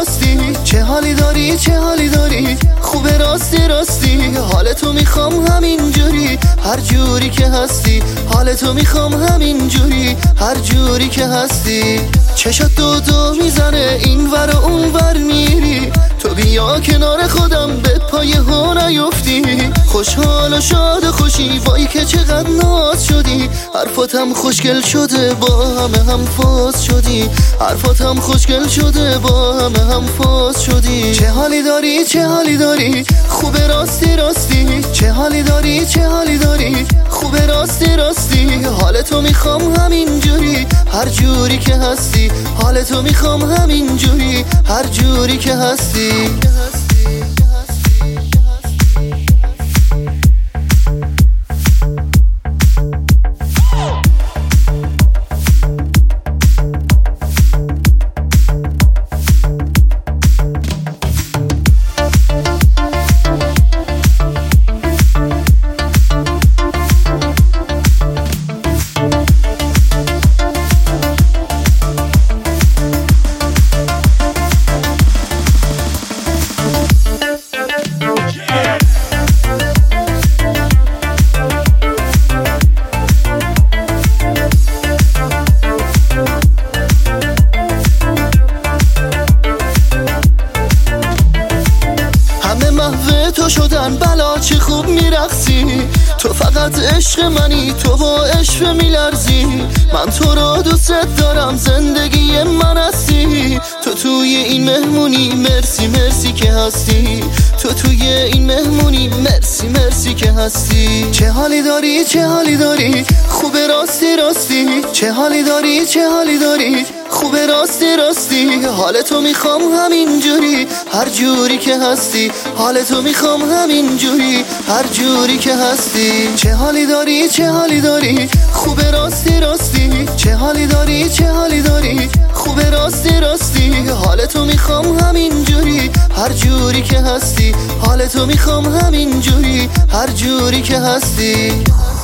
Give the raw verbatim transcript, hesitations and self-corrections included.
راستی چه حالی داری چه حالی داری خوبه راستی راستی حالتو میخوام همین جوری هر جوری که هستی حالتو میخوام همین جوری هر جوری که هستی چشات دو دو میزنه این ور و اون ور میری تو بیا کنار خودم به پای ها نیفتی خوشحال و شاد و خوشی وای که چقدر ناز شدی حرفاتم خوشگل شده با همه هم فاز شدی حرفاتم خوشگل شده با همه هم فاز شدی چه حالی داری چه حالی داری خوبه راستی راستی چه حالی داری چه حالی داری خوبه راستی راستی حالتو میخوام همین جوری هر جوری که هستی حالتو میخوام همین جوری هر جوری که هستی محو تو شدن بلا چه خوب میرقصی تو فقط عشق منی تو با عشق میلرزی من تو را دوست دارم زندگی من هستی تو توی این مهمونی مرسی مرسی که هستی تو توی این مهمونی مرسی مرسی که هستی چه حالی داری چه حالی داری خوبه راستی راستی چه حالی داری چه حالی داری خوبه راستی راستی حالتو میخوام همین جوری هر جوری که هستی حالتو میخوام همین جوری هر جوری که هستی چه حالی داری چه حالی داری خوبه راستی راستی چه حالی داری چه حالی داری خوبه راستی راستی حالتو میخوام همین جوری هر جوری که هستی حالتو میخوام همین جوری هر جوری که هستی